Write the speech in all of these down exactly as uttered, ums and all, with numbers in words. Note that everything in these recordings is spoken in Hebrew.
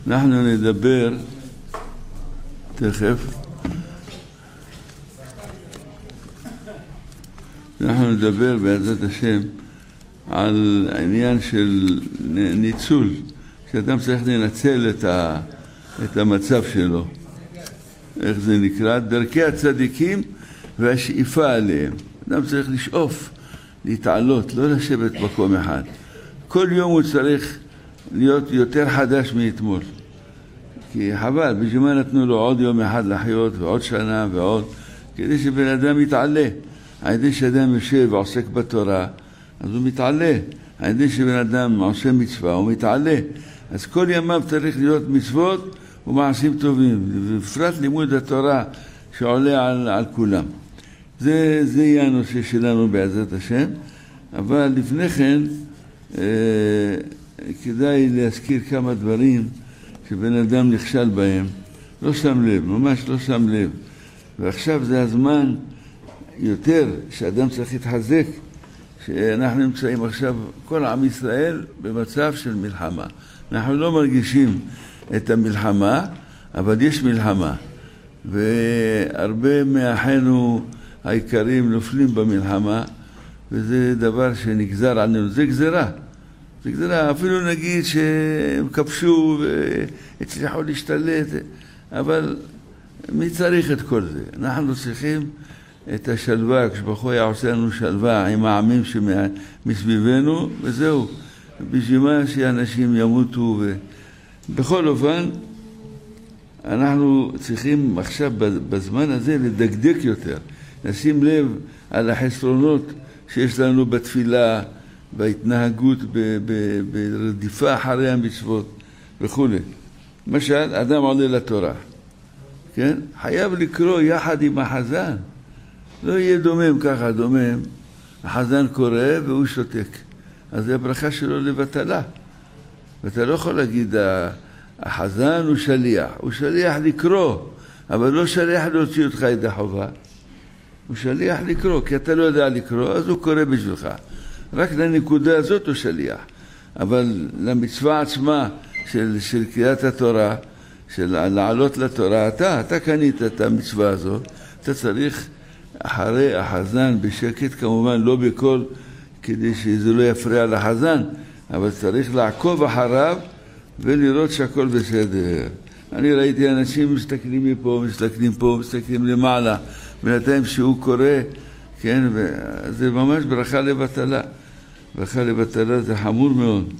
אנחנו נדבר תכף אנחנו נדבר בעזרת השם על העניין של ניצול, שאדם צריך לנצל את, ה, את המצב שלו. איך זה נקרא? דרכי הצדיקים והשאיפה עליהם. אדם צריך לשאוף, להתעלות, לא לשבת מקום אחד. כל יום הוא צריך להיות יותר חדש מאתמול. כי חבל, בשביל מה נתנו לו עוד יום אחד לחיות ועוד שנה ועוד, כדי שבן אדם יתעלה. הידי שאדם יושב ועוסק בתורה, אז הוא מתעלה. הידי שבן אדם עושה מצווה, הוא מתעלה. אז כל ימיו צריך להיות מצוות ומעשים טובים, ובפרט לימוד התורה שעולה על, על כולם. זה, זה יהיה הנושא שלנו בעזרת השם. אבל לפני כן, אה, כדאי להזכיר כמה דברים שבן אדם נכשל בהם. לא שם לב, ממש לא שם לב. ועכשיו זה הזמן יותר שאדם צריך להתחזק, שאנחנו נמצאים עכשיו, כל עם ישראל, במצב של מלחמה. אנחנו לא מרגישים את המלחמה, אבל יש מלחמה. והרבה מאחינו העיקרים נופלים במלחמה, וזה דבר שנגזר עלינו. זה גזרה. זה גזרה. אפילו נגיד שהם כבשו והצליחו להשתלט, אבל מי צריך את כל זה? אנחנו צריכים את השלווה, כשבחוי עושה לנו שלווה עם העמים שמסביבנו, וזהו. בשביל מה שאנשים ימותו. ו... בכל אופן, אנחנו צריכים עכשיו בזמן הזה לדקדק יותר, לשים לב על החסרונות שיש לנו בתפילה, בהתנהגות, ברדיפה אחרי המצוות וכו'. למשל, אדם עולה לתורה, כן? חייב לקרוא יחד עם החזן. לא יהיה דומם ככה, דומם. החזן קורא והוא שותק. אז זה הברכה שלו לבטלה. ואתה לא יכול להגיד, החזן הוא שליח. הוא שליח לקרוא, אבל לא שליח להוציא אותך ידי חובה. הוא שליח לקרוא, כי אתה לא יודע לקרוא, אז הוא קורא בשבילך. רק לנקודה הזאת הוא שליח. אבל למצווה עצמה של, של קריאת התורה, של לעלות לתורה, אתה, אתה קנית את המצווה הזאת, אתה צריך אחרי החזן בשקט, כמובן לא בכל, כדי שזה לא יפריע לחזן, אבל צריך לעקוב אחריו ולראות שהכל בסדר. אני ראיתי אנשים מסתכלים מפה, מסתכלים פה, מסתכלים למעלה, בינתיים שהוא קורא, כן, וזה ממש ברכה לבטלה. ברכה לבטלה זה חמור מאוד.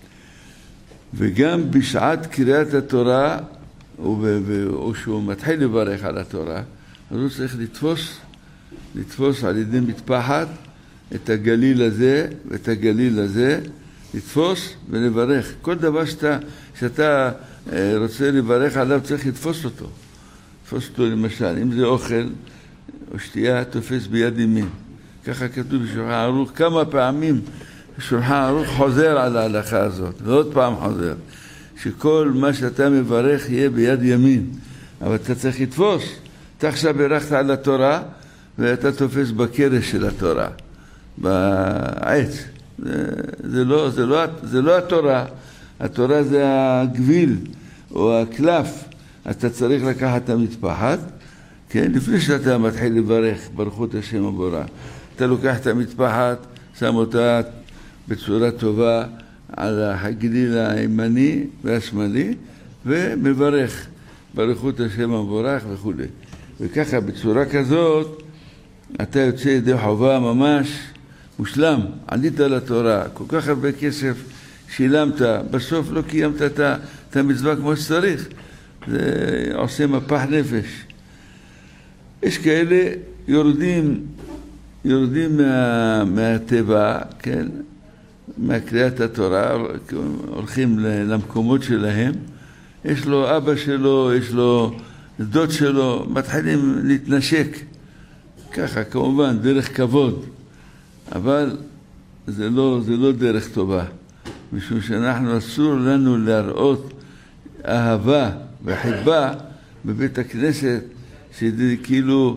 וגם בשעת קריאת התורה, או שהוא מתחיל לברך על התורה, אז הוא צריך לתפוס, לתפוס על ידי מטפחת את הגליל הזה ואת הגליל הזה, לתפוס ולברך. כל דבר שאתה, שאתה רוצה לברך עליו צריך לתפוס אותו. לתפוס אותו למשל, אם זה אוכל או שתייה, תופס ביד ימין. ככה כתוב בשולחן ערוך, כמה פעמים שולחן ערוך חוזר על ההלכה הזאת, ועוד פעם חוזר. שכל מה שאתה מברך יהיה ביד ימין. אבל אתה צריך לתפוס. אתה עכשיו ברכת על התורה, ואתה תופס בקרש של התורה, בעץ. זה, זה, לא, זה, לא, זה לא התורה. התורה זה הגביל, או הקלף. אתה צריך לקחת את המטפחת, כן? לפני שאתה מתחיל לברך, ברכות השם הבורא. אתה לוקח את המטפחת, שם אותה בצורה טובה על הגליל הימני והשמאלי, ומברך ברכות השם המבורך וכו'. וככה בצורה כזאת, אתה יוצא ידי חובה ממש מושלם. עלית לתורה, כל כך הרבה כסף שילמת, בסוף לא קיימת את המצווה כמו שצריך. זה עושה מפח נפש. יש כאלה יורדים, יורדים מה, מהטבע, כן? מהקריאת התורה, הולכים למקומות שלהם. יש לו אבא שלו, יש לו דוד שלו, מתחילים להתנשק. ככה, כמובן, דרך כבוד. אבל זה לא, זה לא דרך טובה. משום שאנחנו אסור לנו להראות אהבה וחיבה בבית הכנסת, שזה כאילו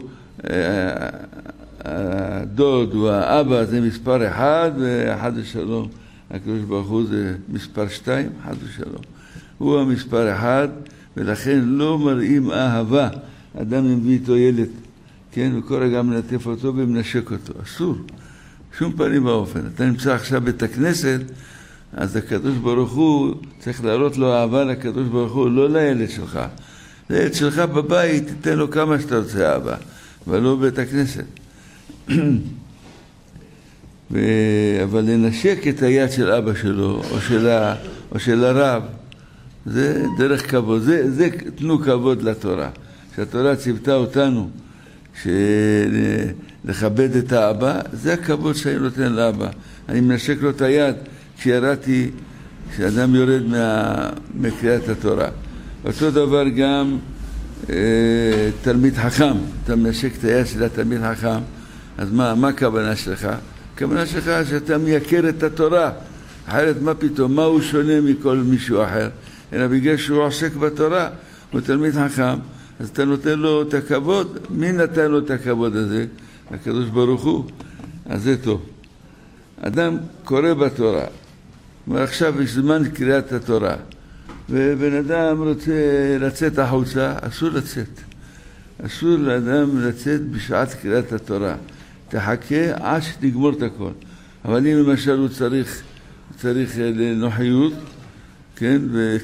הדוד או האבא זה מספר אחד, ואחד ושלום. הקדוש ברוך הוא זה מספר שתיים, חד ושלום. הוא המספר אחד, ולכן לא מראים אהבה. אדם מביא איתו ילד, כן, וקורא גם מלטף אותו ומנשק אותו. אסור, שום פנים באופן. אתה נמצא עכשיו בית הכנסת, אז הקדוש ברוך הוא צריך להראות לו אהבה לקדוש ברוך הוא, לא לילד שלך. לילד שלך בבית, תיתן לו כמה שאתה רוצה אהבה, אבל לא בית הכנסת. ו... אבל לנשק את היד של אבא שלו, או של, ה... או של הרב, זה דרך כבוד. זה, זה תנו כבוד לתורה. שהתורה ציוותה אותנו לכבד את האבא, זה הכבוד שאני נותן לאבא. אני מנשק לו את היד כשירדתי, כשאדם יורד מה... מקריאת התורה. אותו דבר גם אה, תלמיד חכם. אתה מנשק את היד של התלמיד חכם, אז מה, מה הכוונה שלך? הכוונה שלך שאתה מייקר את התורה. אחרת מה פתאום, מה הוא שונה מכל מישהו אחר? אלא בגלל שהוא עוסק בתורה, הוא תלמיד חכם, אז אתה נותן לו את הכבוד. מי נתן לו את הכבוד הזה? הקדוש ברוך הוא. אז זה טוב. אדם קורא בתורה, ועכשיו יש זמן קריאת התורה, ובן אדם רוצה לצאת החוצה, אסור לצאת. אסור לאדם לצאת בשעת קריאת התורה. תחכה עד שתגמור את הכל. אבל אם למשל הוא צריך, צריך לנוחיות, כן, ו...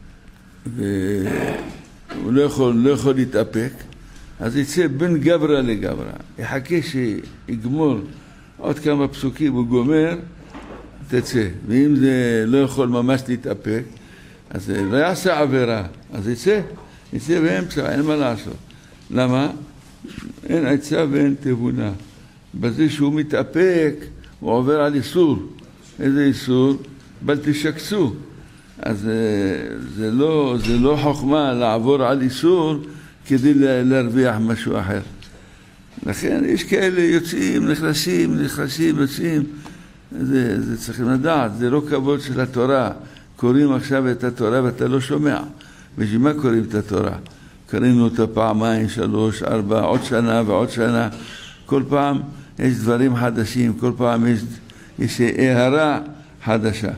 והוא לא יכול, לא יכול להתאפק, אז יצא בין גברה לגברה. יחכה שיגמור עוד כמה פסוקים, הוא גומר, תצא. ואם זה לא יכול ממש להתאפק, אז לא יעשה עבירה, אז יצא, יצא באמצע, אין מה לעשות. למה? אין עצה ואין תבונה. בזה שהוא מתאפק, הוא עובר על איסור. איזה איסור? בל תשקצו. אז זה לא, זה לא חוכמה לעבור על איסור כדי להרוויח משהו אחר. לכן יש כאלה יוצאים, נכנסים, נכנסים, יוצאים. זה, זה צריכים לדעת, זה לא כבוד של התורה. קוראים עכשיו את התורה ואתה לא שומע. בשביל מה קוראים את התורה? קראנו אותה פעמיים, שלוש, ארבע, עוד שנה ועוד שנה. כל פעם יש דברים חדשים, כל פעם יש, יש הערה חדשה.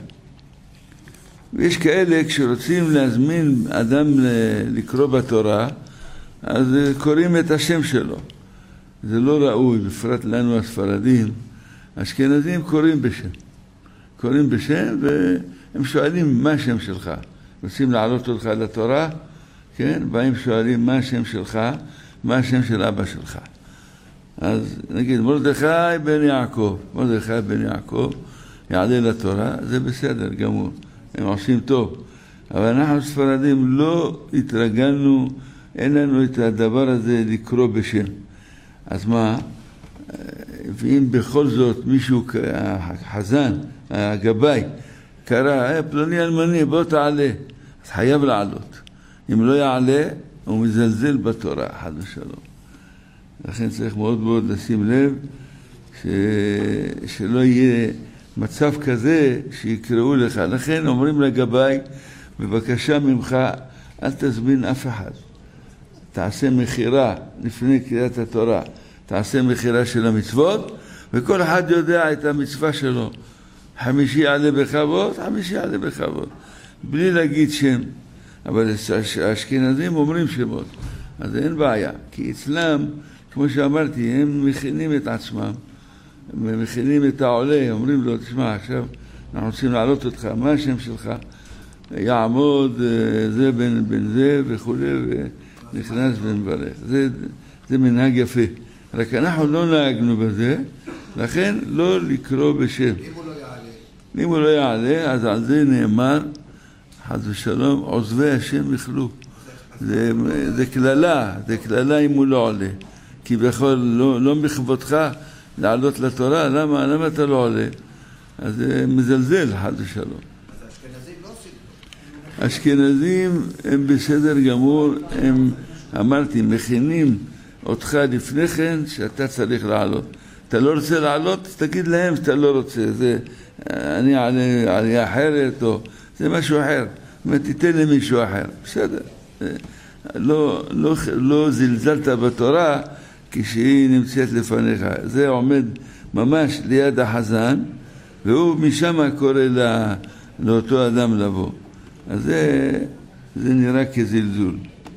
ויש כאלה, כשרוצים להזמין אדם לקרוא בתורה, אז קוראים את השם שלו. זה לא ראוי, בפרט לנו הספרדים. אשכנזים קוראים בשם. קוראים בשם והם שואלים מה השם שלך. רוצים להעלות אותך לתורה, כן? באים שואלים מה השם שלך, מה השם של אבא שלך. אז נגיד מרדכי בן יעקב, מרדכי בן יעקב יעלה לתורה, זה בסדר גמור. הם עושים טוב. אבל אנחנו ספרדים לא התרגלנו, אין לנו את הדבר הזה לקרוא בשם. אז מה? ואם בכל זאת מישהו, החזן, הגבאי, קרא, פלוני אלמני, בוא תעלה. אז חייב לעלות. אם לא יעלה, הוא מזלזל בתורה, חד ושלום. לכן צריך מאוד מאוד לשים לב ש... שלא יהיה מצב כזה שיקראו לך. לכן אומרים לגבאי, בבקשה ממך, אל תזמין אף אחד. תעשה מחירה לפני קריאת התורה. תעשה מחירה של המצוות, וכל אחד יודע את המצווה שלו. חמישי יעלה בכבוד, חמישי יעלה בכבוד. בלי להגיד שם. אבל האשכנזים אומרים שמות. אז אין בעיה. כי אצלם, כמו שאמרתי, הם מכינים את עצמם. הם מכינים את העולה. אומרים לו, תשמע, עכשיו אנחנו רוצים להעלות אותך. מה השם שלך? יעמוד זה בין, בין זה וכו' ונכנס ונברך. זה, זה מנהג יפה. רק אנחנו לא נהגנו בזה, לכן לא לקרוא בשם. אם הוא לא יעלה. אם הוא לא יעלה, אז על זה נאמר, חס ושלום, עוזבי השם יחלו. זה, זה כללה, זה כללה אם הוא לא עולה. כי בכל, לא, לא מכבודך לעלות לתורה, למה, למה אתה לא עולה? אז זה מזלזל, חס ושלום. אז האשכנזים לא עושים. אשכנזים הם בסדר גמור, הם, אמרתי, מכינים אותך לפני כן שאתה צריך לעלות. אתה לא רוצה לעלות, תגיד להם שאתה לא רוצה. זה, אני עלי, עלי אחרת, או זה משהו אחר. מה, תיתן למישהו אחר. בסדר. לא, לא, לא זלזלת בתורה כשהיא נמצאת לפניך. זה עומד ממש ליד החזן, והוא משם קורא לא, לאותו אדם לבוא. אז זה, זה נראה כזלזול.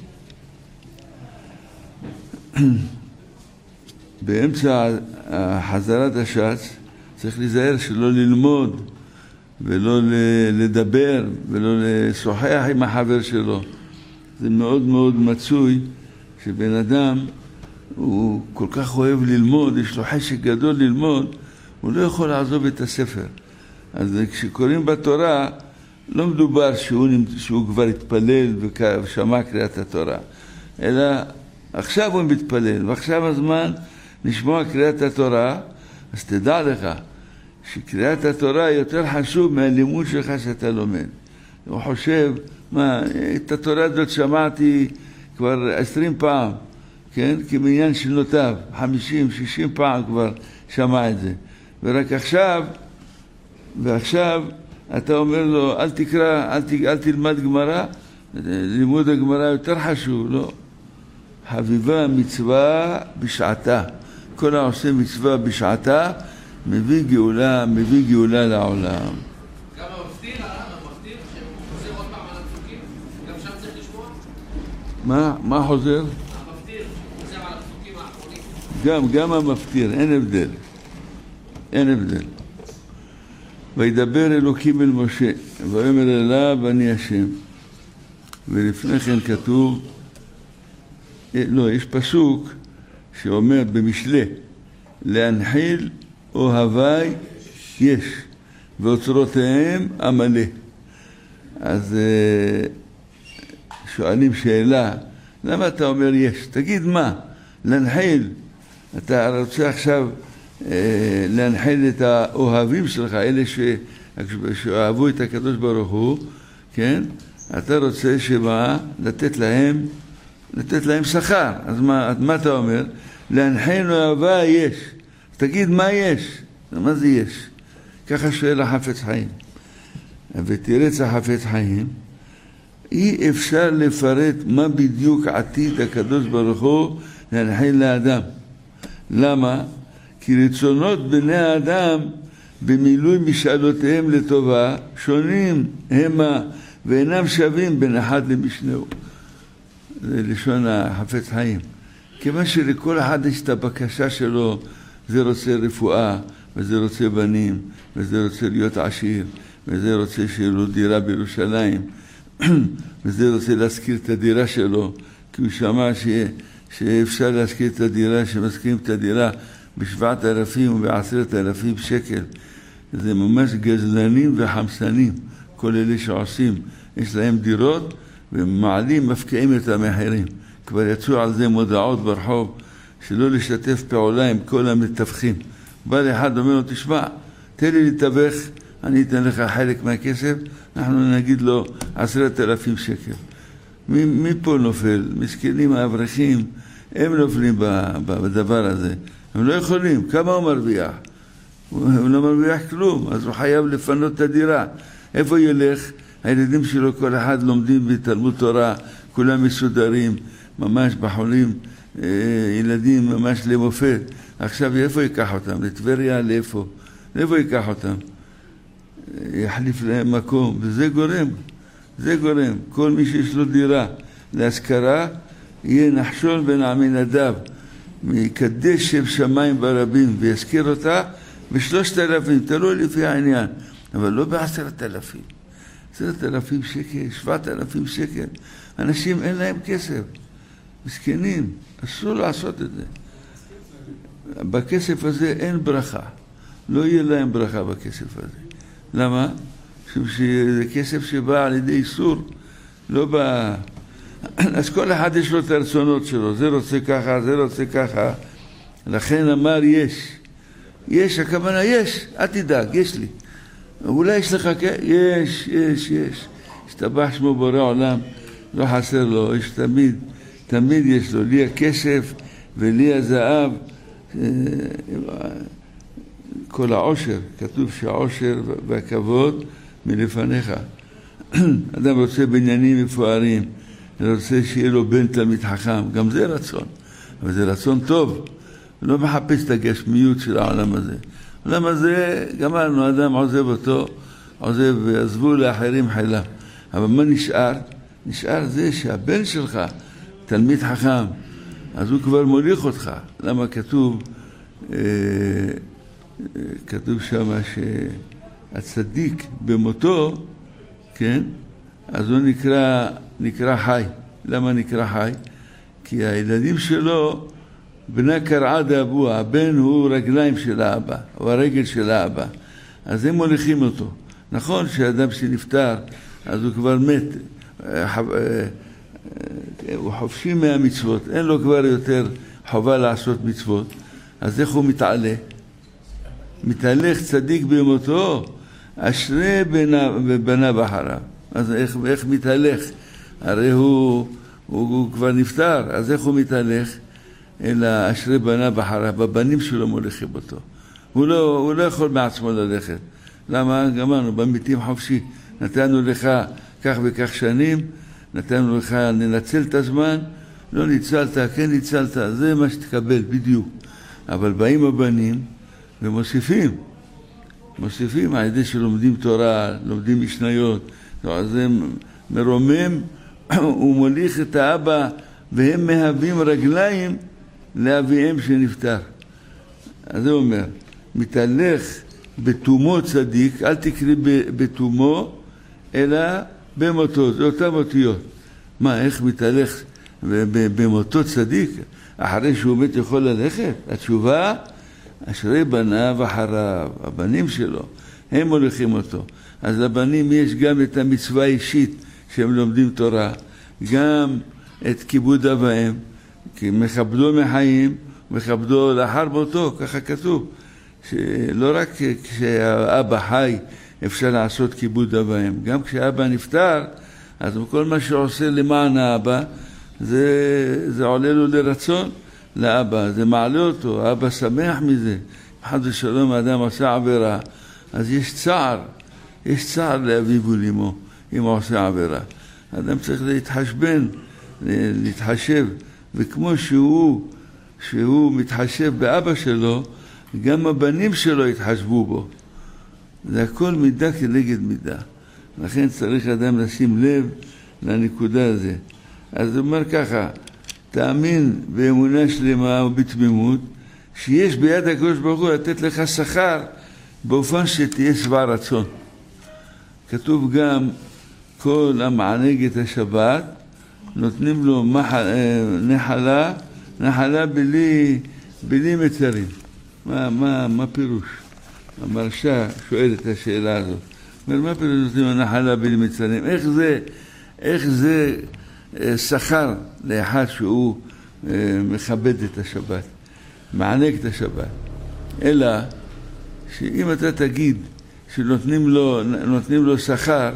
באמצע חזרת הש"ץ צריך להיזהר שלא ללמוד ולא לדבר ולא לשוחח עם החבר שלו. זה מאוד מאוד מצוי שבן אדם הוא כל כך אוהב ללמוד, יש לו חשק גדול ללמוד, הוא לא יכול לעזוב את הספר. אז כשקוראים בתורה לא מדובר שהוא, שהוא כבר התפלל ושמע קריאת התורה, אלא עכשיו הוא מתפלל ועכשיו הזמן לשמוע קריאת התורה. אז תדע לך שקריאת התורה יותר חשוב מהלימוד שלך שאתה לומד. הוא חושב, מה, את התורה הזאת שמעתי כבר עשרים פעם, כן? כמניין שנותיו, חמישים, שישים פעם כבר שמע את זה. ורק עכשיו, ועכשיו אתה אומר לו, אל תקרא, אל, ת, אל תלמד גמרא, לימוד הגמרא יותר חשוב, לא? חביבה מצווה בשעתה. כל העושה מצווה בשעתה, מביא גאולה, מביא גאולה לעולם. גם המפטיר, הרב, המפטיר, שחוזר עוד פעם על הפסוקים, גם שם צריך לשמוע? מה, מה חוזר? המפטיר, חוזר על הפסוקים האחרונים. גם, גם המפטיר, אין הבדל. אין הבדל. וידבר אלוקים אל משה, ויאמר אליו אני השם. ולפני כן כתוב, לא, יש פסוק שאומר במשלי, להנחיל אוהבי יש, ואוצרותיהם המלא. אז שואלים שאלה, למה אתה אומר יש? תגיד מה? להנחיל. אתה רוצה עכשיו להנחיל את האוהבים שלך, אלה שאוהבו את הקדוש ברוך הוא, כן? אתה רוצה שמה? לתת להם, לתת להם שכר. אז מה, מה אתה אומר? להנחיל אוהבי יש. תגיד מה יש? מה זה יש? ככה שואל החפץ חיים. ותירץ החפץ חיים, אי אפשר לפרט מה בדיוק עתיד הקדוש ברוך הוא להנחיל לאדם. למה? כי רצונות בני האדם במילוי משאלותיהם לטובה שונים המה ואינם שווים בין אחד למשנהו. זה לשון החפץ חיים. כיוון שלכל אחד יש את הבקשה שלו, זה רוצה רפואה, וזה רוצה בנים, וזה רוצה להיות עשיר, וזה רוצה שיהיה לו דירה בירושלים, וזה רוצה להזכיר את הדירה שלו, כי הוא שמע ש... שאפשר להזכיר את הדירה, שמזכירים את הדירה בשבעת אלפים ובעשרת אלפים שקל. זה ממש גזלנים וחמסנים, כל אלה שעושים, יש להם דירות, ומעלים, מפקיעים את המחירים. כבר יצאו על זה מודעות ברחוב, שלא לשתף פעולה עם כל המתווכים. בא לאחד אומר לו, תשמע, תן לי לתווך, אני אתן לך חלק מהכסף, אנחנו נגיד לו עשרת אלפים שקל. מי, מי פה נופל? מסכנים האברכים, הם נופלים בדבר הזה. הם לא יכולים, כמה הוא מרוויח? הוא לא מרוויח כלום, אז הוא חייב לפנות את הדירה. איפה ילך? הילדים שלו כל אחד לומדים בתלמוד תורה, כולם מסודרים, ממש בחולים, ילדים ממש למופת. עכשיו איפה ייקח אותם? לטבריה? לאיפה? לאיפה ייקח אותם? יחליף להם מקום, וזה גורם, זה גורם. כל מי שיש לו דירה להשכרה, יהיה נחשון בן עמינדב, מקדש שם שמיים ברבים, ויזכיר אותה בשלושת אלפים, תלוי לפי העניין, אבל לא בעשרת אלפים. עשרת אלפים שקל, שבעת אלפים שקל. אנשים אין להם כסף, מסכנים, אסור לעשות את זה. בכסף הזה אין ברכה, לא יהיה להם ברכה בכסף הזה. למה? שזה כסף שבא על ידי איסור, לא בא... אז כל אחד יש לו את הרצונות שלו, זה רוצה ככה, זה רוצה ככה. לכן אמר יש. יש, הכוונה יש, אל תדאג, יש לי. אולי יש לך, יש, יש, יש. השתבח שמו בורא עולם, לא חסר לו, יש תמיד, תמיד יש לו. לי הכסף ולי הזהב, כל העושר, כתוב שהעושר והכבוד מלפניך. אדם רוצה בניינים מפוארים, רוצה שיהיה לו בן תלמיד חכם, גם זה רצון, אבל זה רצון טוב, לא מחפש את הגשמיות של העולם הזה. העולם הזה, גמרנו, אדם עוזב אותו, עוזב, עזבו לאחרים חילה. אבל מה נשאר? נשאר זה שהבן שלך תלמיד חכם, אז הוא כבר מוליך אותך. למה כתוב, אה, כתוב שם שהצדיק במותו, כן? אז הוא נקרא, נקרא חי. למה נקרא חי? כי הילדים שלו, בנה קרעה דאבוה, הבן הוא רגליים של האבא, או הרגל של האבא. אז הם מוליכים אותו. נכון שאדם שנפטר, אז הוא כבר מת, הוא חופשי מהמצוות, אין לו כבר יותר חובה לעשות מצוות. אז איך הוא מתעלה? מתהלך צדיק במותו, אשרי בניו אחריו. אז איך, איך מתהלך? הרי הוא, הוא, הוא כבר נפטר, אז איך הוא מתהלך? אלא אשרי בניו אחריו, בבנים שלו מוליכים אותו. הוא לא, הוא לא יכול מעצמו ללכת. למה? גמרנו, במתים חופשי. נתנו לך כך וכך שנים, נתנו לך לנצל את הזמן, לא ניצלת, כן ניצלת, זה מה שתקבל בדיוק. אבל באים הבנים ומוסיפים, מוסיפים על ידי שלומדים תורה, לומדים משניות, אז זה מרומם, הוא מוליך את האבא, והם מהווים רגליים לאביהם שנפטר. אז זה אומר, מתהלך בתומו צדיק, אל תקריא בתומו, אלא במותו, זה אותם אותיות. מה, איך מתהלך במותו צדיק? אחרי שהוא מת יכול ללכת? התשובה, אשרי בניו אחריו, הבנים שלו, הם מוליכים אותו. אז לבנים יש גם את המצווה האישית שהם לומדים תורה, גם את כיבוד אביהם, כי מכבדו מחיים, מכבדו לאחר מותו, ככה כתוב. שלא רק כשהאבא חי אפשר לעשות כיבוד אביהם, גם כשהאבא נפטר, אז כל מה שעושה למען האבא, זה, זה עולה לו לרצון לאבא, זה מעלה אותו, האבא שמח מזה. חד ושלום האדם עושה עבירה, אז יש צער, יש צער לאביו ולאמו, אם הוא עושה עבירה. האדם צריך להתחשבן, להתחשב, וכמו שהוא, שהוא מתחשב באבא שלו, גם הבנים שלו יתחשבו בו. זה הכל מידה כנגד מידה. לכן צריך אדם לשים לב לנקודה הזו. אז הוא אומר ככה, תאמין באמונה שלמה ובתמימות, שיש ביד הקדוש ברוך הוא לתת לך שכר, באופן שתהיה שבע רצון. כתוב גם, כל המענג את השבת, נותנים לו נחלה, נחלה בלי, בלי מצרים. מה, מה, מה פירוש? המרשה שואל את השאלה הזאת. אומר, מה פירוש נותנים הנחלה בלי מצרים? איך זה, איך זה שכר לאחד שהוא מכבד את השבת, מענג את השבת? אלא שאם אתה תגיד שנותנים לו, נותנים לו שכר,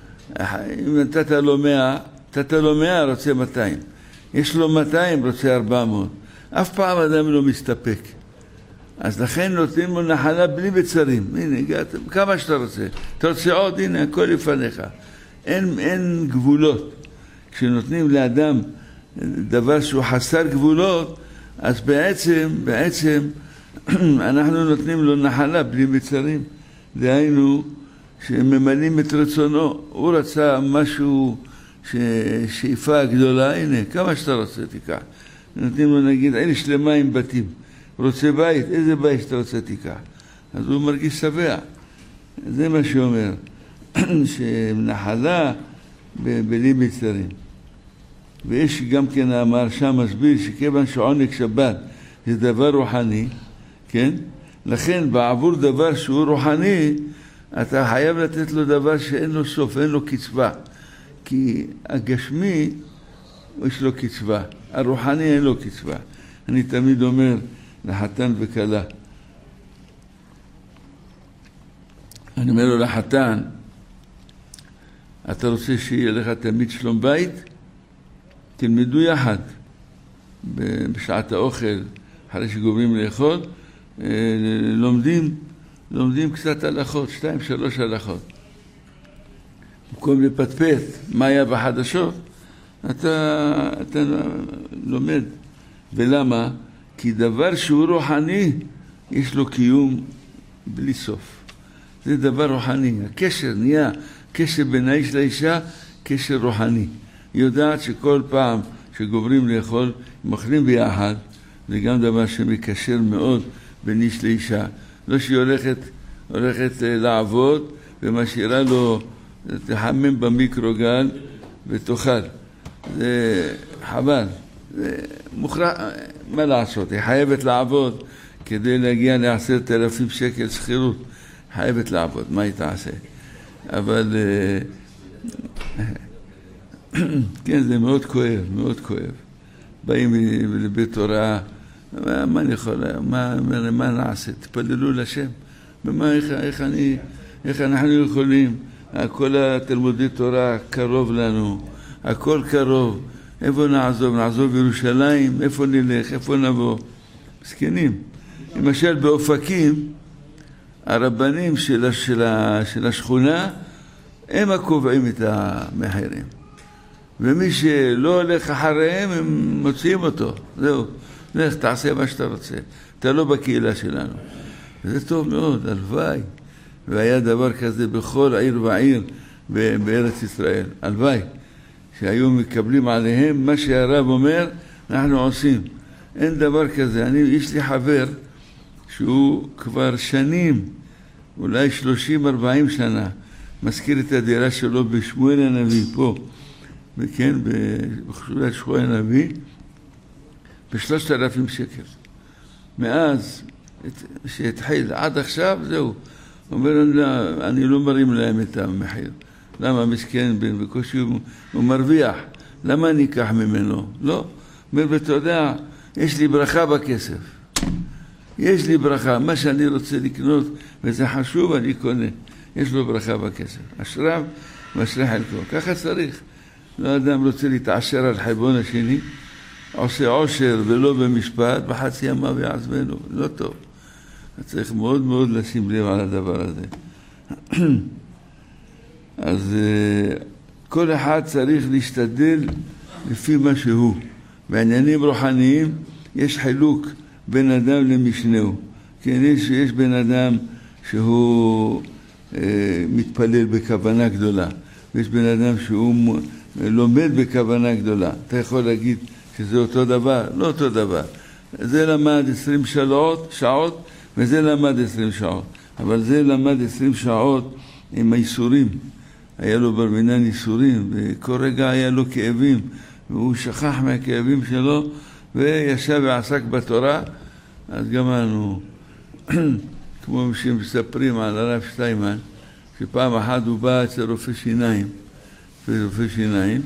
אם נתת לו מאה, נתת לו מאה, רוצה מאתיים. יש לו מאתיים, רוצה ארבע מאות. אף פעם אדם לא מסתפק. אז לכן נותנים לו נחלה בלי בצרים. הנה, הגעת, כמה שאתה רוצה. אתה רוצה עוד, הנה, הכל לפניך. אין, אין גבולות. כשנותנים לאדם דבר שהוא חסר גבולות, אז בעצם, בעצם, אנחנו נותנים לו נחלה בלי בצרים. דהיינו, שממלאים את רצונו. הוא רצה משהו, שאיפה גדולה, הנה, כמה שאתה רוצה תיקח. נותנים לו, נגיד, אין שלמה עם בתים. רוצה בית, איזה בית שאתה רוצה תיקח. אז הוא מרגיש שבע. זה מה שאומר, שנחלה בלי מצרים. ויש גם כן המהרש"ם מסביר שכיוון שעונג שבת זה דבר רוחני, כן? לכן בעבור דבר שהוא רוחני, אתה חייב לתת לו דבר שאין לו סוף, אין לו קצבה. כי הגשמי יש לו קצבה, הרוחני אין לו קצבה. אני תמיד אומר לחתן וכלה, אני אומר לו לחתן, אתה רוצה שיהיה לך תמיד שלום בית? תלמדו יחד בשעת האוכל, אחרי שגומרים לאכול, לומדים, לומדים קצת הלכות, שתיים, שלוש הלכות. במקום לפטפט מה היה בחדשות, אתה, אתה לומד. ולמה? כי דבר שהוא רוחני, יש לו קיום בלי סוף. זה דבר רוחני. הקשר נהיה, קשר בין האיש לאישה, קשר רוחני. היא יודעת שכל פעם שגוברים לאכול, הם אוכלים ביחד, זה גם דבר שמקשר מאוד בין איש לאישה. לא שהיא הולכת, הולכת לעבוד ומשאירה לו, תחמם במיקרוגל ותאכל. זה חבל. זה מוכרח, מה לעשות? היא חייבת לעבוד כדי להגיע לעשרת אלפים שקל שכירות. חייבת לעבוד, מה היא תעשה? אבל כן, זה מאוד כואב, מאוד כואב. באים לבית תורה, מה, מה אני יכול, מה, מה, מה נעשה? תפללו לשם. ומה, איך, איך, אני, איך אנחנו יכולים? כל התלמודי תורה קרוב לנו, הכל קרוב. איפה נעזוב? נעזוב בירושלים? איפה נלך? איפה נבוא? מסכנים. למשל באופקים, הרבנים של, של, של השכונה, הם הקובעים את המחירים. ומי שלא הולך אחריהם, הם מוציאים אותו. זהו, לך, תעשה מה שאתה רוצה. אתה לא בקהילה שלנו. וזה טוב מאוד, הלוואי. והיה דבר כזה בכל עיר ועיר בארץ ישראל. הלוואי. שהיו מקבלים עליהם מה שהרב אומר, אנחנו עושים. אין דבר כזה. אני, יש לי חבר שהוא כבר שנים, אולי שלושים ארבעים שנה, מזכיר את הדירה שלו בשמואל הנביא, פה, וכן, בחשולת שמואל הנביא, בשלושת אלפים שקל. מאז שהתחיל עד עכשיו, זהו. הוא אומר, אני לא מרים להם את המחיר. למה מסכן בקושי הוא, הוא מרוויח? למה אני אקח ממנו? לא. אומר, ואתה יודע, יש לי ברכה בכסף. יש לי ברכה, מה שאני רוצה לקנות, וזה חשוב, אני קונה. יש לו ברכה בכסף. אשריו ואשרי חלקו. ככה צריך. לא אדם רוצה להתעשר על חשבון השני, עושה עושר ולא במשפט, בחצי ימה ויעזבנו. לא טוב. צריך מאוד מאוד לשים לב על הדבר הזה. אז כל אחד צריך להשתדל לפי מה שהוא. בעניינים רוחניים יש חילוק בין אדם למשנהו. כן, יש, יש בן אדם שהוא אה, מתפלל בכוונה גדולה, ויש בן אדם שהוא לומד בכוונה גדולה. אתה יכול להגיד שזה אותו דבר? לא אותו דבר. זה למד עשרים שעות, שעות וזה למד עשרים שעות. אבל זה למד עשרים שעות עם האיסורים. היה לו ברמינן איסורים, וכל רגע היה לו כאבים, והוא שכח מהכאבים שלו, וישב ועסק בתורה. אז גמרנו, כמו שמספרים על הרב שטיימן, שפעם אחת הוא בא אצל רופא שיניים, רופא שיניים,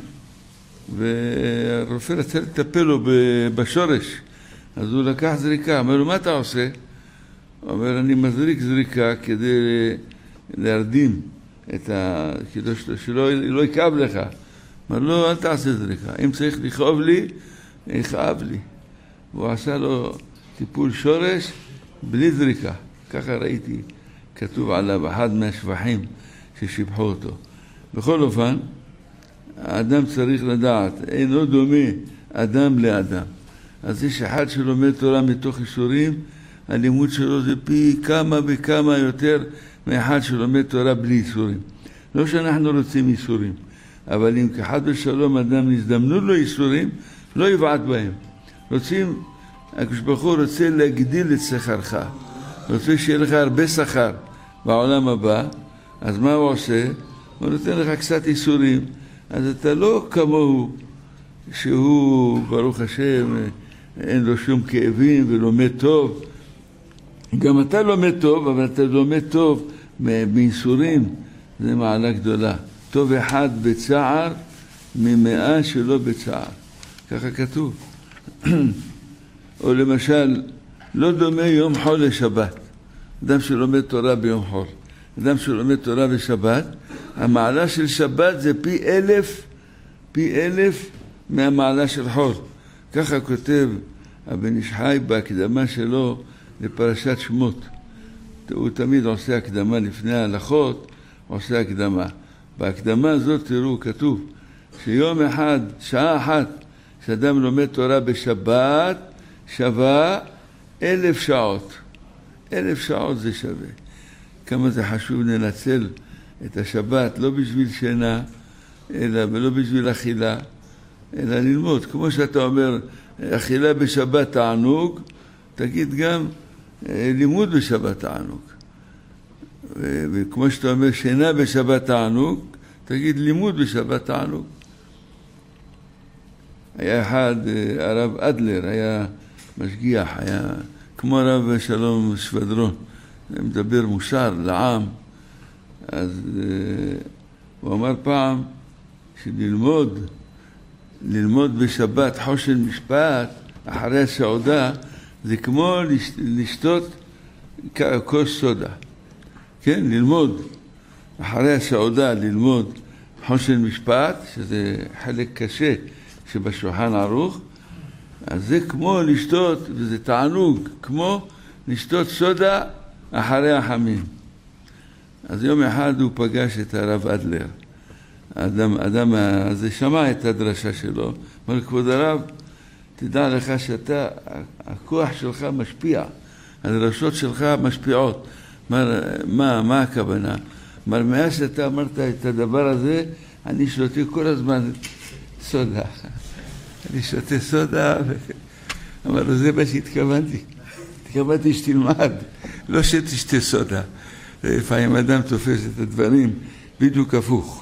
והרופא רצה לטפל לו בשורש. אז הוא לקח זריקה, אמר לו, מה אתה עושה? הוא אומר, אני מזריק זריקה כדי להרדים את ה... כדי שלא לא יכאב לך. אמר לו, אל תעשה זריקה. אם צריך לכאוב לי, יכאב לי. הוא עשה לו טיפול שורש בלי זריקה. ככה ראיתי, כתוב עליו אחד מהשבחים ששיבחו אותו. בכל אופן, האדם צריך לדעת, אינו דומה אדם לאדם. אז יש אחד שלומד תורה מתוך איסורים, הלימוד שלו זה פי כמה וכמה יותר מאחד שלומד תורה בלי איסורים. לא שאנחנו רוצים איסורים, אבל אם כחד ושלום אדם נזדמנו לו איסורים, לא יבעט בהם. רוצים, הקדוש ברוך הוא רוצה להגדיל את שכרך. רוצה שיהיה לך הרבה שכר בעולם הבא, אז מה הוא עושה? הוא נותן לך קצת איסורים. אז אתה לא כמוהו, שהוא, ברוך השם, אין לו שום כאבים ולומד טוב. גם אתה לומד טוב, אבל אתה לומד טוב באיסורים. זה מעלה גדולה. טוב אחד בצער, ממאה שלא בצער. ככה כתוב. או למשל, לא דומה יום חול לשבת. אדם שלומד תורה ביום חול. אדם שלומד תורה בשבת, המעלה של שבת זה פי אלף, פי אלף מהמעלה של חול. ככה כותב הבן איש חי בהקדמה שלו לפרשת שמות. הוא תמיד עושה הקדמה לפני ההלכות, עושה הקדמה. בהקדמה הזאת תראו, כתוב שיום אחד, שעה אחת, שאדם לומד תורה בשבת, שווה אלף שעות. אלף שעות זה שווה. כמה זה חשוב לנצל את השבת, לא בשביל שינה, אלא ולא בשביל אכילה, אלא ללמוד. כמו שאתה אומר, אכילה בשבת תענוג, תגיד גם לימוד בשבת תענוג. וכמו שאתה אומר, שינה בשבת תענוג, תגיד לימוד בשבת תענוג. היה אחד, הרב אדלר, היה משגיח, היה כמו הרב שלום שבדרון, מדבר מוסר לעם. אז הוא אמר פעם שללמוד, ללמוד בשבת חושן משפט אחרי הסעודה, זה כמו לשתות כוס סודה. כן, ללמוד אחרי הסעודה, ללמוד חושן משפט, שזה חלק קשה שבשולחן ערוך, אז זה כמו לשתות, וזה תענוג, כמו לשתות סודה אחרי החמים. אז יום אחד הוא פגש את הרב אדלר. האדם, האדם הזה שמע את הדרשה שלו, אמר, כבוד הרב, תדע לך שאתה, הכוח שלך משפיע, הדרשות שלך משפיעות. אמר, מה, מה הכוונה? אמר, מאז שאתה אמרת את הדבר הזה, אני שותה כל הזמן סודה. אני שותה סודה, אמר, זה מה שהתכוונתי. התכוונתי שתלמד, לא שתשתה סודה. לפעמים אדם תופס את הדברים בדיוק הפוך.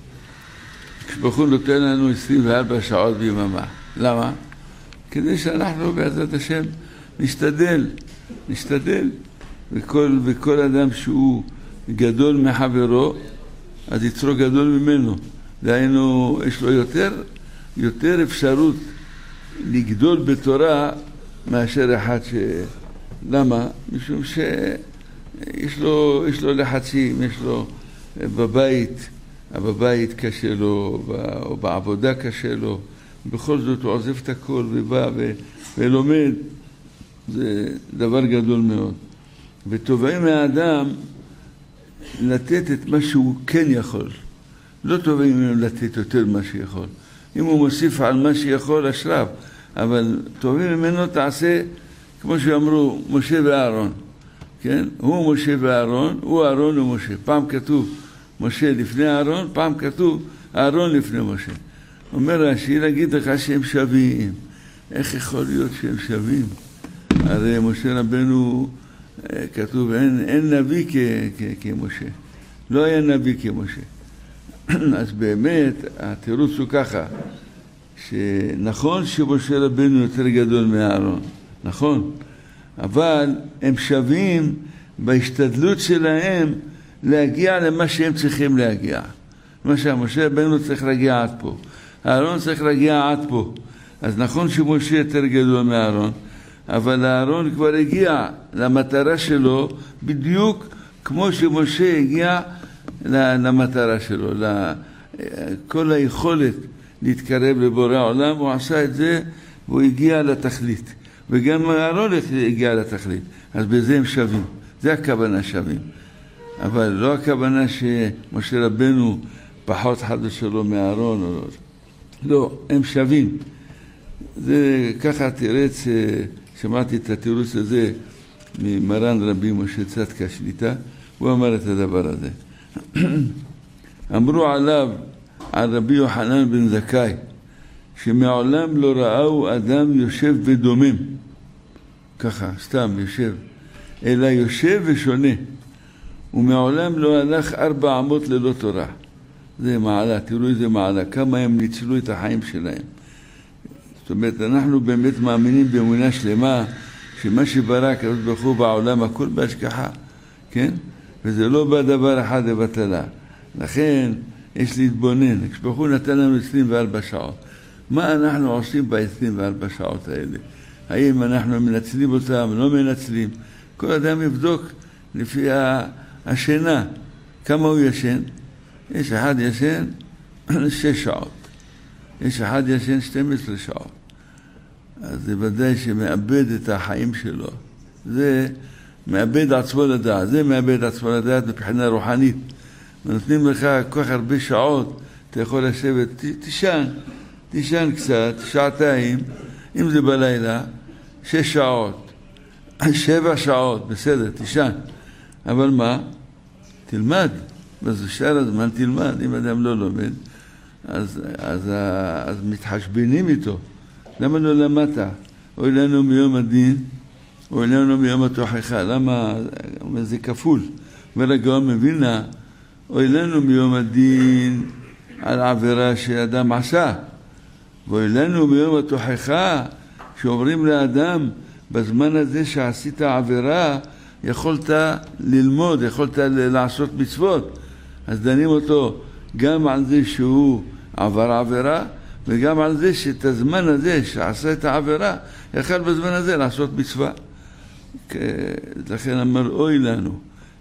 כשבחור נותן לנו עשרים וארבע שעות ביממה. למה? כדי שאנחנו בעזרת השם נשתדל, נשתדל. וכל, וכל אדם שהוא גדול מחברו, אז יצרו גדול ממנו. דהיינו, יש לו יותר, יותר אפשרות לגדול בתורה מאשר אחד ש... למה? משום שיש לו, יש לו לחצים, יש לו בבית, בבית קשה לו, או בעבודה קשה לו, בכל זאת הוא עוזב את הכל ובא ו... ולומד. זה דבר גדול מאוד. ותובעים מהאדם לתת את מה שהוא כן יכול. לא תובעים ממנו לתת יותר מה שיכול. אם הוא מוסיף על מה שיכול, אשריו. אבל תובעים ממנו תעשה, כמו שאמרו, משה ואהרון. כן? הוא משה ואהרון, הוא אהרון ומשה. פעם כתוב משה לפני אהרון, פעם כתוב אהרון לפני משה. אומר רש"י, להגיד לך שהם שווים. איך יכול להיות שהם שווים? הרי משה רבנו כתוב, אין, אין נביא כ, כ, כמשה. לא היה נביא כמשה. אז באמת, התירוץ הוא ככה, שנכון שמשה רבנו יותר גדול מאהרון, נכון, אבל הם שווים בהשתדלות שלהם להגיע למה שהם צריכים להגיע. למשל, משה רבנו צריך להגיע עד פה, אהרון צריך להגיע עד פה. אז נכון שמשה יותר גדול מאהרון, אבל אהרון כבר הגיע למטרה שלו בדיוק כמו שמשה הגיע למטרה שלו, כל היכולת להתקרב לבורא העולם, הוא עשה את זה והוא הגיע לתכלית, וגם אהרון הגיע לתכלית. אז בזה הם שווים, זה הכוונה שווים. אבל לא הכוונה שמשה רבנו פחות חד ושלום מאהרון, או לא. לא, הם שווים. זה ככה תירץ, שמעתי את התירוץ הזה ממרן רבי משה צדקה שליטה, הוא אמר את הדבר הזה. אמרו עליו, על רבי יוחנן בן זכאי, שמעולם לא ראו אדם יושב ודומם, ככה, סתם יושב, אלא יושב ושונה, ומעולם לא הלך ארבע אמות ללא תורה. זה מעלה, תראו איזה מעלה, כמה הם ניצלו את החיים שלהם. זאת אומרת, אנחנו באמת מאמינים באמונה שלמה, שמה שברא הקדוש ברוך הוא בעולם, הכל בהשגחה, כן? וזה לא בא דבר אחד לבטלה. לכן, יש להתבונן. כשברוך הוא נתן לנו עשרים וארבע שעות. מה אנחנו עושים ב-עשרים וארבע שעות האלה? האם אנחנו מנצלים אותם, לא מנצלים? כל אדם יבדוק לפי השינה. כמה הוא ישן? יש אחד ישן שש שעות. יש אחד ישן שתים עשרה שעות. אז זה ודאי שמאבד את החיים שלו. זה מאבד עצמו לדעת. זה מאבד עצמו לדעת מבחינה רוחנית. ונותנים לך כל כך הרבה שעות, אתה יכול לשבת, ת, תשן, תשן קצת, שעתיים, אם זה בלילה, שש שעות, שבע שעות, בסדר, תשן. אבל מה? תלמד. אז שאר הזמן תלמד. אם אדם לא לומד, אז, אז, אז מתחשבנים איתו. למה לא למדת? אוי לנו מיום הדין, אוי לנו מיום התוכחה. למה? זה כפול. אומר הגאון מווילנה, אוי לנו מיום הדין על עבירה שאדם עשה. ואוי לנו מיום התוכחה, שאומרים לאדם, בזמן הזה שעשית עבירה, יכולת ללמוד, יכולת לעשות מצוות. אז דנים אותו גם על זה שהוא עבר עבירה, וגם על זה שאת הזמן הזה שעשה את העבירה, יכול בזמן הזה לעשות מצווה. לכן אמר אוי לנו,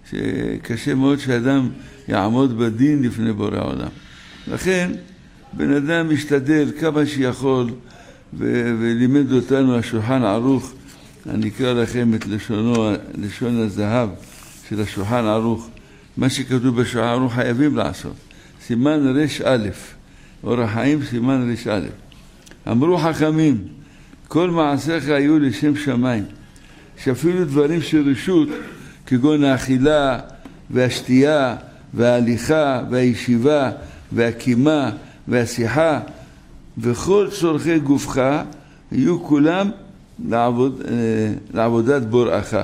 שקשה מאוד שאדם יעמוד בדין לפני בורא העולם. לכן בן אדם משתדל כמה שיכול, ו- ולימד אותנו השולחן ערוך. אני אקרא לכם את לשונו, לשון הזהב של השולחן ערוך. מה שכתוב בשולחן ערוך חייבים לעשות. סימן רש א', אורח חיים סימן רש א'. אמרו חכמים, כל מעשיך היו לשם שמיים, שאפילו דברים של רשות, כגון האכילה והשתייה וההליכה והישיבה והקימה והשיחה וכל צורכי גופך, יהיו כולם לעבוד, לעבודת בוראך,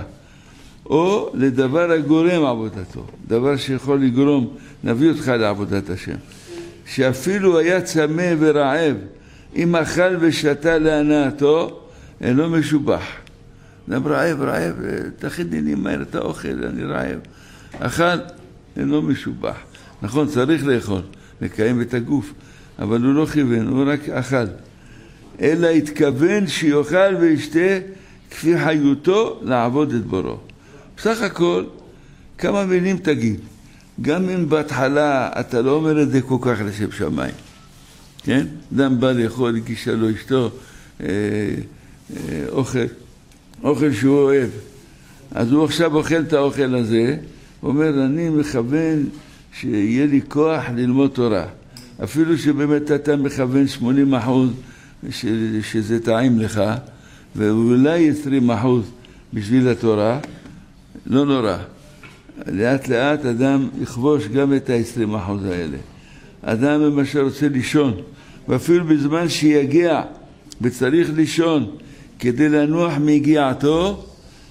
או לדבר הגורם עבודתו, דבר שיכול לגרום, נביא אותך לעבודת השם. שאפילו היה צמא ורעב, אם אכל ושתה להנאתו, אינו משובח. אדם רעב, רעב, תכין לי מהר את האוכל, אני רעב. אכל, אינו משובח. נכון, צריך לאכול, לקיים את הגוף, אבל הוא לא כיוון, הוא רק אכל. אלא התכוון שיאכל וישתה כפי חיותו לעבוד את בוראו. בסך הכל, כמה מילים תגיד. גם אם בהתחלה אתה לא אומר את זה כל כך לשם שמיים. כן? אדם בא לאכול, הגישה לו אשתו אה, אה, אוכל, אוכל שהוא אוהב. אז הוא עכשיו אוכל את האוכל הזה, הוא אומר, אני מכוון שיהיה לי כוח ללמוד תורה. אפילו שבאמת אתה מכוון שמונים אחוז ש, שזה טעים לך, ואולי עשרים אחוז בשביל התורה, לא נורא. לאט לאט אדם יכבוש גם את ה-עשרים אחוז האלה. אדם למשל רוצה לישון, ואפילו בזמן שיגיע וצריך לישון כדי לנוח מהגיעתו,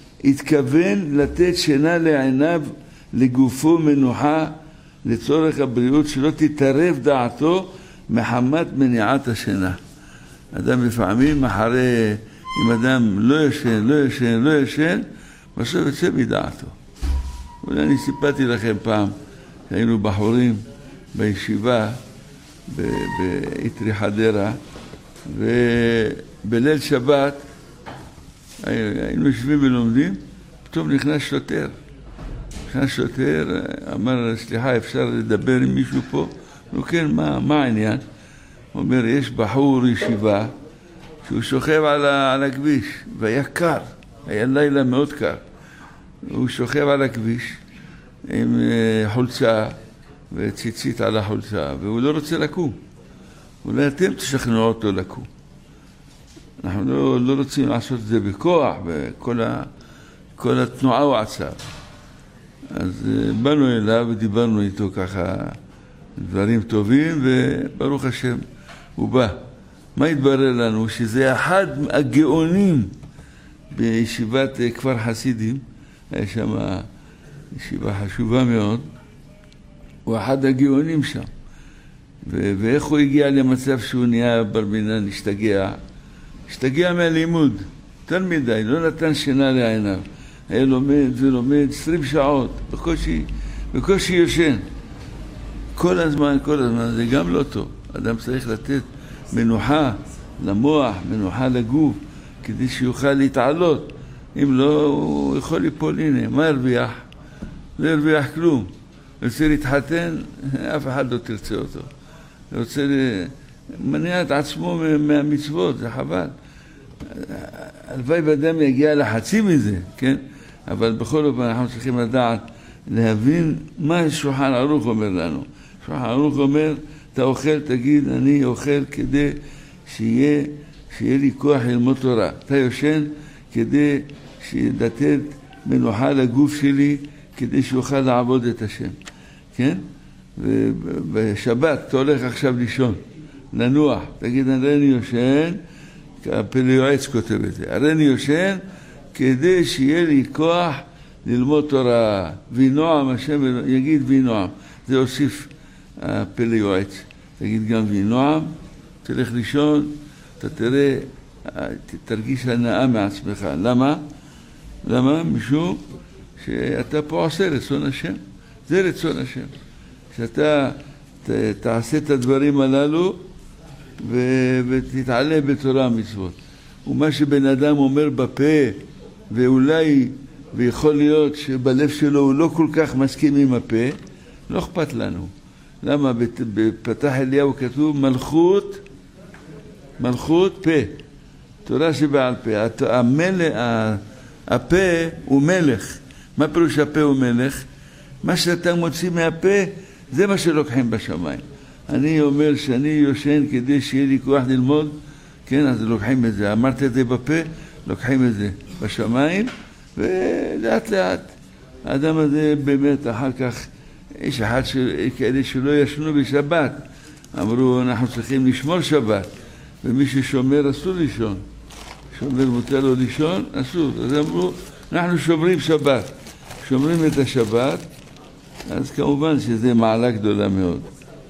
התכוון לתת שינה לעיניו, לגופו מנוחה, לצורך הבריאות, שלא תתערב דעתו מחמת מניעת השינה. אדם לפעמים אחרי, אם אדם לא ישן, לא ישן, לא ישן, בסוף יצא מדעתו. אולי אני סיפרתי לכם פעם, היינו בחורים בישיבה באיתרי חדרה, ובליל שבת היינו יושבים ולומדים, פתאום נכנס שוטר. נכנס שוטר, אמר, סליחה, אפשר לדבר עם מישהו פה? נו כן, מה, מה העניין? הוא אומר, יש בחור ישיבה שהוא שוכב על, על הכביש, והיה קר, היה לילה מאוד קר. הוא שוכב על הכביש עם חולצה וציצית על החולצה, והוא לא רוצה לקום. אולי אתם תשכנעו אותו לקום. אנחנו לא, לא רוצים לעשות את זה בכוח, וכל ה, כל התנועה הוא עצר. אז באנו אליו ודיברנו איתו ככה דברים טובים, וברוך השם הוא בא. מה התברר לנו? שזה אחד הגאונים בישיבת כפר חסידים, היה שם ישיבה חשובה מאוד, הוא אחד הגאונים שם. ו- ואיך הוא הגיע למצב שהוא נהיה בר מינן, השתגע, השתגע מהלימוד, יותר מדי, לא נתן שינה לעיניו. היה לומד ולומד עשרים שעות, בקושי, בקושי יושן. כל הזמן, כל הזמן, זה גם לא טוב. אדם צריך לתת מנוחה למוח, מנוחה לגוף, כדי שיוכל להתעלות. אם לא, הוא יכול ליפול, הנה, מה הרוויח? לא הרוויח כלום. רוצה להתחתן, אף אחד לא תרצה אותו. רוצה למנע את עצמו מהמצוות, זה חבל. הלוואי באדם יגיע לחצי מזה, כן? אבל בכל אופן אנחנו צריכים לדעת, להבין מה השולחן ערוך אומר לנו. השולחן ערוך אומר, אתה אוכל, תגיד, אני אוכל כדי שיהיה, שיהיה לי כוח ללמוד תורה. אתה יושן כדי לתת מנוחה לגוף שלי, כדי שיוכל לעבוד את השם. כן? ובשבת אתה הולך עכשיו לישון, לנוח, תגיד, הרי יושן, הפלא יועץ כותב את זה, הרי יושן כדי שיהיה לי כוח ללמוד תורה, וינועם השם, יגיד וינועם, זה הוסיף הפלא יועץ, תגיד גם וינועם, תלך לישון, אתה תראה, תרגיש הנאה מעצמך. למה? למה? משום שאתה פה עושה רצון השם. זה רצון השם. שאתה ת, תעשה את הדברים הללו ו, ותתעלה בתורה המצוות. ומה שבן אדם אומר בפה, ואולי, ויכול להיות שבלב שלו הוא לא כל כך מסכים עם הפה, לא אכפת לנו. למה? בפתח אליהו כתוב מלכות, מלכות פה. תורה שבעל פה. המלך, הפה הוא מלך. מה פירוש הפה הוא מלך? מה שאתה מוציא מהפה, זה מה שלוקחים בשמיים. אני אומר שאני יושן כדי שיהיה לי כוח ללמוד, כן, אז לוקחים את זה. אמרת את זה בפה, לוקחים את זה בשמיים, ולאט לאט. האדם הזה באמת אחר כך, יש אחד כאלה שלא ישנו בשבת. אמרו, אנחנו צריכים לשמור שבת, ומי ששומר אסור לישון. שומר מותר לו לישון, אסור. אז אמרו, אנחנו שומרים שבת. שומרים את השבת, אז כמובן שזה מעלה גדולה מאוד.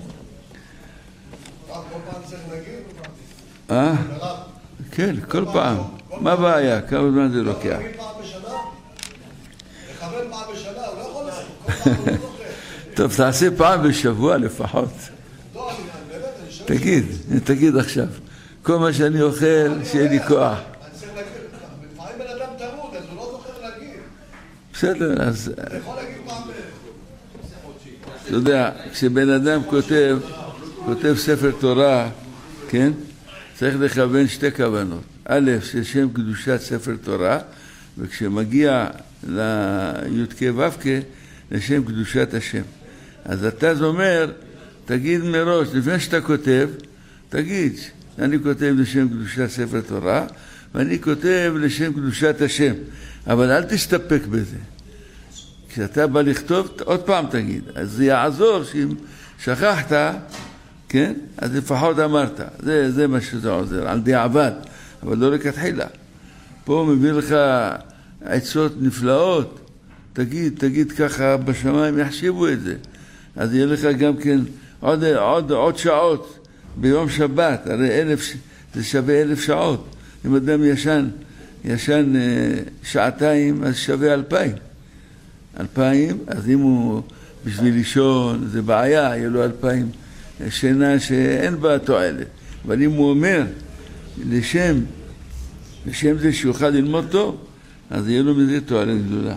כל פעם צריך להגיד? אה? כן, כל פעם. מה הבעיה? כמה זמן זה לוקח? להגיד פעם בשנה? לכוון פעם בשנה, הוא לא יכול לעשות. כל פעם הוא לא זוכר. טוב, תעשה פעם בשבוע לפחות. לא, אני באמת, אני שואל. תגיד, תגיד עכשיו. כל מה שאני אוכל, שיהיה לי כוח. אני צריך להגיד, לפעמים בן אדם תמוד, אז הוא לא זוכר להגיד. בסדר, אז... אתה יכול להגיד פעם... אתה יודע, כשבן אדם כותב, כותב ספר תורה, כן? צריך לכוון שתי כוונות. א', ששם קדושת ספר תורה, וכשמגיע לי"ק ו"ק, לשם קדושת השם. אז אתה אומר, תגיד מראש, לפני שאתה כותב, תגיד, אני כותב לשם קדושת ספר תורה, ואני כותב לשם קדושת השם. אבל אל תסתפק בזה. כשאתה בא לכתוב, עוד פעם תגיד. אז זה יעזור שאם שכחת, כן? אז לפחות אמרת. זה, זה מה שזה עוזר, על דיעבד, אבל לא לכתחילה. פה הוא מביא לך עצות נפלאות. תגיד, תגיד ככה, בשמיים יחשיבו את זה. אז יהיה לך גם כן עוד, עוד, עוד שעות ביום שבת. הרי אלף, זה שווה אלף שעות. אם אדם ישן, ישן שעתיים, אז שווה אלפיים. אלפיים, אז אם הוא בשביל לישון, זה בעיה, יהיה לו אלפיים שינה שאין בה תועלת. אבל אם הוא אומר לשם, לשם זה שיוכל ללמוד טוב, אז יהיה לו מזה תועלת גדולה.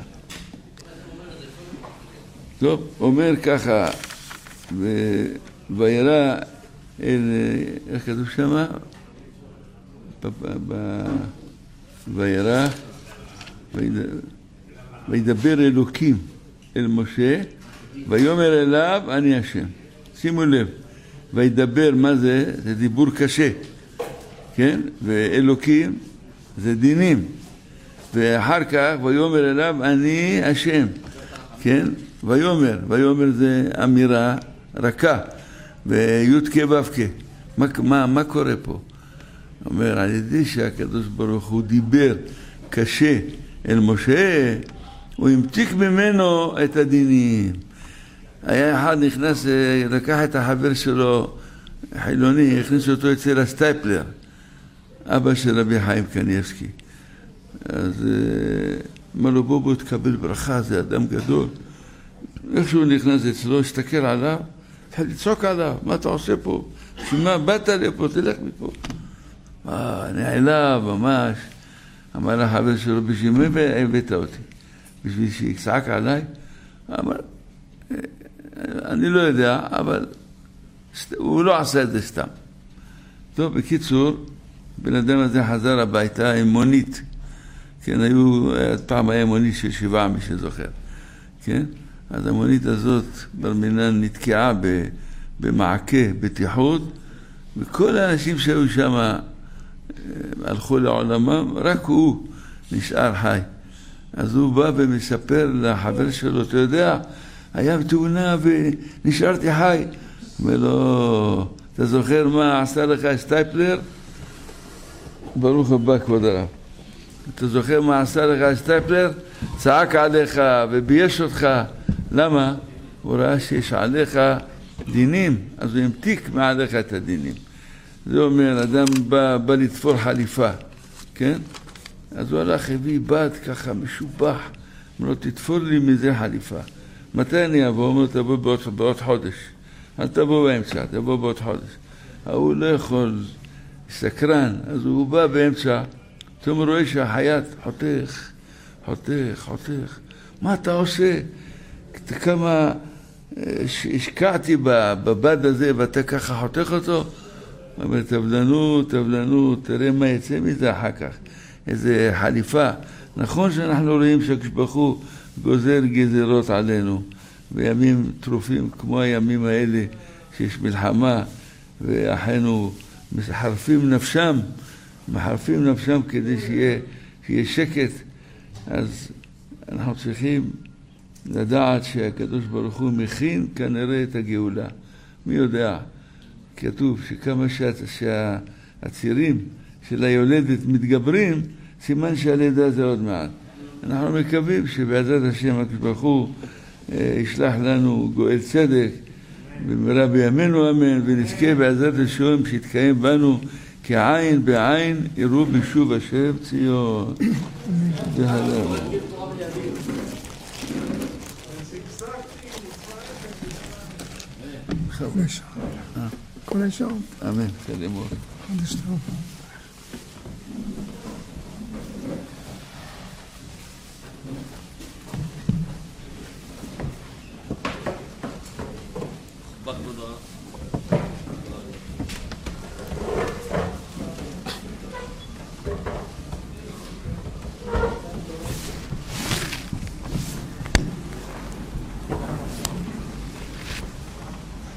טוב, אומר ככה, וירא אל, איך כתוב שמה? וירא, וידבר אלוקים אל משה, ויאמר אליו אני השם. שימו לב, וידבר, מה זה? זה דיבור קשה, כן? ואלוקים זה דינים. ואחר כך ויאמר אליו אני השם, כן? ויאמר, ויאמר זה אמירה רכה, וי"ק ו"ק. מה, מה, מה קורה פה? אומר, על ידי שהקדוש ברוך הוא דיבר קשה אל משה, הוא המתיק ממנו את הדינים. היה אחד נכנס, לקח את החבר שלו, חילוני, הכניס אותו אצל הסטייפלר, אבא של רבי חיים קניבסקי. אז אמר לו, בוא בוא תקבל ברכה, זה אדם גדול. איך שהוא נכנס אצלו, הסתכל עליו, התחיל לצעוק עליו, מה אתה עושה פה? שמה, באת לפה, תלך מפה. אה, נעלה ממש. אמר לחבר שלו, בשביל מה הבאת אותי? בשביל שיצעק עליי? אמר, אני לא יודע, אבל הוא לא עשה את זה סתם. טוב, בקיצור, בן אדם הזה חזר הביתה עם מונית. כן, היו, פעם היה מונית של שבעה, מי שזוכר. כן? אז המונית הזאת, ברמינן, נתקעה במעקה בטיחות, וכל האנשים שהיו שם הלכו לעולמם, רק הוא נשאר חי. אז הוא בא ומספר לחבר שלו, אתה יודע, היה בתאונה ונשארתי חי. אומר לו, אתה זוכר מה עשה לך סטייפלר? ברוך הבא כבוד הרב. אתה זוכר מה עשה לך סטייפלר? צעק עליך ובייש אותך. למה? הוא ראה שיש עליך דינים, אז הוא המתיק מעליך את הדינים. זה אומר, אדם בא, בא לתפור חליפה, כן? אז הוא הלך, הביא בד ככה משובח, אמר לו, תתפור לי מזה חליפה. מתי אני אבוא? אומר לו, תבוא בעוד, בעוד חודש. אל תבוא באמצע, תבוא בעוד חודש. הוא לא יכול, סקרן, אז הוא בא באמצע, פתאום הוא רואה שהחייט חותך, חותך, חותך. מה אתה עושה? כמה השקעתי בבד הזה ואתה ככה חותך אותו? הוא אומר, תבלנות, תבלנות, תראה מה יצא מזה אחר כך. איזה חליפה. נכון שאנחנו רואים שהקשבחו גוזר גזירות עלינו בימים טרופים כמו הימים האלה שיש מלחמה ואחינו מחרפים נפשם, מחרפים נפשם כדי שיהיה, שיהיה שקט. אז אנחנו צריכים לדעת שהקדוש ברוך הוא מכין כנראה את הגאולה. מי יודע? כתוב שכמה שהצירים של היולדת מתגברים, סימן שהלידה זה עוד מעט. אנחנו מקווים שבעזרת השם הקדוש ברוך הוא ישלח לנו גואל צדק במהרה בימינו אמן, ונזכה בעזרת השם שיתקיים בנו כעין בעין יראו בשוב השם ציון. זה הלב. כל השעות. אמן. שלום. חודש טוב. בכבודו.